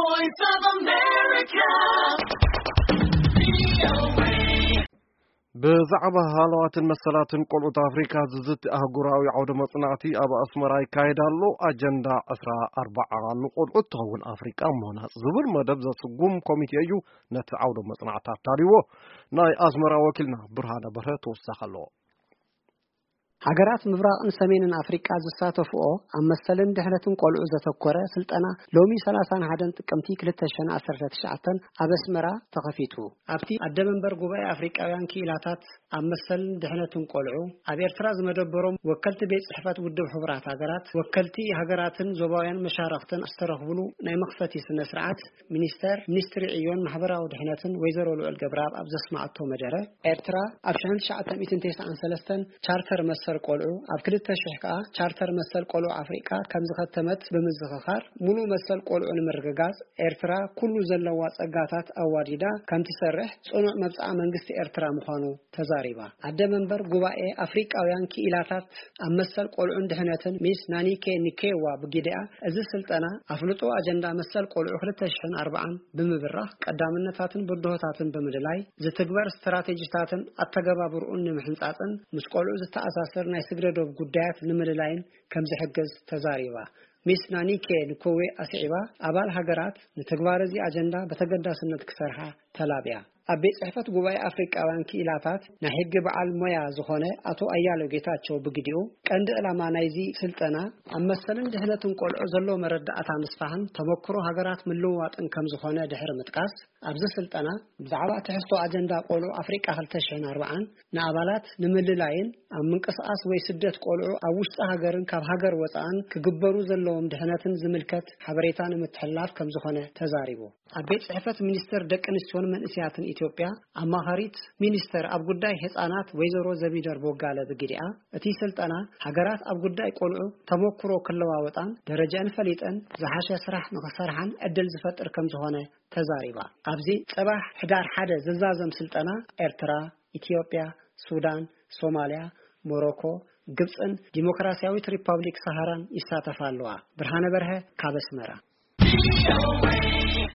voice of America. بزعبة هالوات المسلات قلعة أفريقيا ززت أهجراوي عودة مصنعتي أبا أسمراي كايدالو أجندة أسرى 4 نقول أتهون أفريقيا مهنا زبر مدب زسقوم كوميتي أيو نت عودة مصنعتها تاريو ناي أسمرا وكلنا برهانة برهت وسخلو ሀገራት ምብራቅን ሰሜንን አፍሪካ ዘሳተፉኦ አመሰልን ደህነትን ቆልዑ ዘተኮረ ስልጠና ሎሚ 31 ጥቅምቲ 2019 አበስመራ ተኸፊቱ ኣብቲ አደመንበር ጉባኤ አፍሪካውያን ኪላታት አመሰልን ደህነትን ቆልዑ ኣብ ኤርትራ ዝመደበሮም ወከልቲ ቤት ጽሕፈት ውድብ ሕብራት ሀገራት ወከልቲ ሀገራትን ዞባውያን መሻርክትን አስተረኽብሉ ናይ መኽፈቲ ስነ ስርዓት ሚኒስትሪ ዕዮን ማህበራዊ ድህነትን ወይዘሮ ልዑል ገብረአብ ኣብ ዘስማዓቶ መደረ ኤርትራ ኣብ 1993 ቻርተር መሰል ቆልዑ ኣብ 2000 ከዓ ቻርተር መሰል ቆልዑ አፍሪካ ከም ዝኸተመት በመዝኸኻር ሙሉ መሰል ቆልዑ ንምርግጋጽ ኤርትራ ኩሉ ዘለዋ ጸጋታት አዋዲዳ ከም ትሰርሕ ጽኑዕ መብጽዓ መንግስቲ ኤርትራ ምዃኑ ተዛሪባ አደመንበር ጉባኤ አፍሪካውያን ኪኢላታት ኣብ መሰል ቆልዑ ድህነትን ሚስ ናኒኬ ኒኬዋ ብጊዲያ እዚ ስልጠና ኣፍልጦ አጀንዳ መሰል ቆልዑ 2040 ብምብራኽ ቀዳምነታትን ብድሆታትን ብምድላይ ዝትግበር ስትራቴጂታትን አተገባብሩን ንምሕንጻጽን ምስ ቆልዑ ዝተኣሳሰር ናይ ስግረዶብ ጉዳያት ንምልላይን ከም ዝሕግዝ ተዛሪባ ሚስ ናኒኬ ንኮዌ አስዒባ አባል ሀገራት ንተግባር እዚ አጀንዳ በተገዳስነት ክሰርሓ ተላብያ ኣብ ቤት ጽሕፈት ጉባኤ አፍሪካውያን ኪኢላታት ናይ ሕጊ በዓል ሞያ ዝኾነ አቶ አያለው ጌታቸው ብግዲኡ ቀንዲ ዕላማ ናይዚ ስልጠና ኣብ መሰልን ድህነትን ቆልዑ ዘሎ መረዳእታ ምስፋህን ተመክሮ ሀገራት ምልውዋጥን ከም ዝኾነ ድሕሪ ምጥቃስ ኣብዚ ስልጠና ብዛዕባ ትሕዝቶ አጀንዳ ቆልዑ አፍሪካ 2040 ንኣባላት ንምልላይን ኣብ ምንቅስቃስ ወይ ስደት ቆልዑ ኣብ ውሽጢ ሃገርን ካብ ሃገር ወፃእን ክግበሩ ዘለዎም ድህነትን ዝምልከት ሓበሬታን ምትሕልላፍ ከም ዝኾነ ተዛሪቡ ኣብ ቤት ጽሕፈት ሚኒስትር ደቂ ኣንስትዮን መንእስያትን ኢትዮጵያ አማኻሪት ሚኒስተር ኣብ ጉዳይ ህፃናት ወይዘሮ ዘቢደር ቦጋለ ብግዲኣ እቲ ስልጠና ሃገራት ኣብ ጉዳይ ቆልዑ ተመክሮ ክለዋወጣን ደረጃን ፈሊጠን ዝሓሸ ስራሕ ንኽሰርሓን ዕድል ዝፈጥር ከም ዝኾነ ተዛሪባ ኣብዚ ጽባሕ ሕዳር 1 ዝዛዘም ስልጠና ኤርትራ ኢትዮጵያ ሱዳን ሶማሊያ ሞሮኮ ግብፅን ዲሞክራሲያዊት ሪፐብሊክ ሰሃራን ይሳተፋለዋ ብርሃነ በርሀ ካብ ኣስመራ